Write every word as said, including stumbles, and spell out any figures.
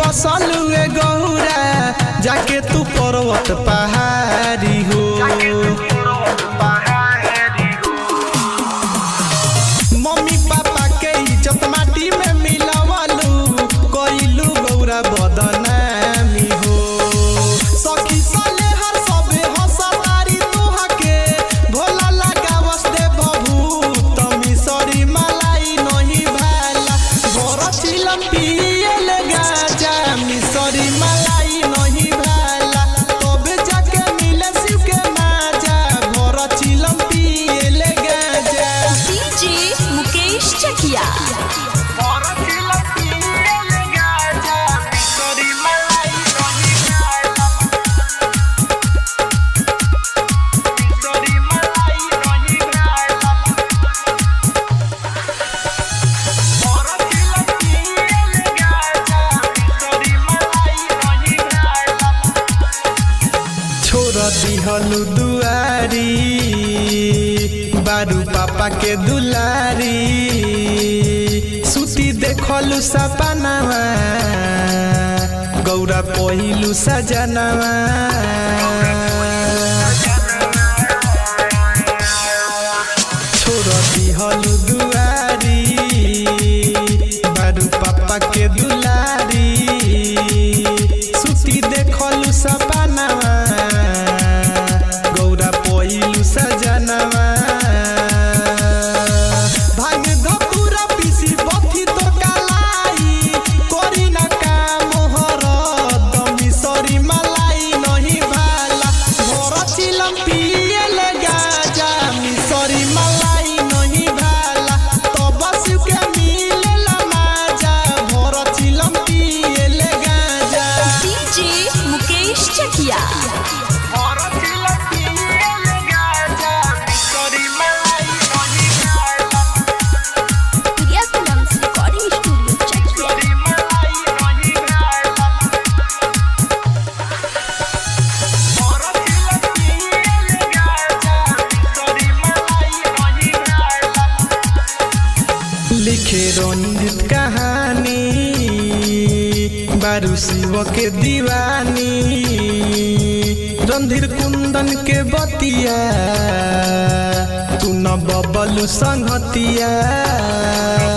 बसलुए गौरा जाके तू पर्वत पहाड़ी हो। मम्मी पापा के इज्जत माटी में मिलावलू कइलू गौरा बदनामी हो। सखी साले हर सबे हंसतारी तोहके भोला लगावस दे बभूत मिसरी मलाई नहीं भाला भर चिलम पियल गाजा मिसरी मलाई नहीं भाला तबे जाके मिले शिव के माजा भर चिलम पियल गाजा। डीजे मुकेश चकिया दिहलु दुआरी बारू पापा के दुलारी सुती देखलु सपनावा गौरा पहिलु सजनावा। छोड़ दिहलु दुआरी बारू पापा के दुलारी सुती देखलु सपनावा सजनवा भाग धतुरा पीसी बथी तो कालाई करी ना काम हर दमी सरी मलाई नहीं भाला भर चिलम पियल गाजा मिसरी मलाई नहीं भाला तब शिव के मिलेला माजा भर चिलम पियल गाजा। डीजे मुकेश चकिया लिखे रंजित कहानी बारू शिव के दीवानी रणधीर कुंदन के बतिया तू न बबलू संगतिया।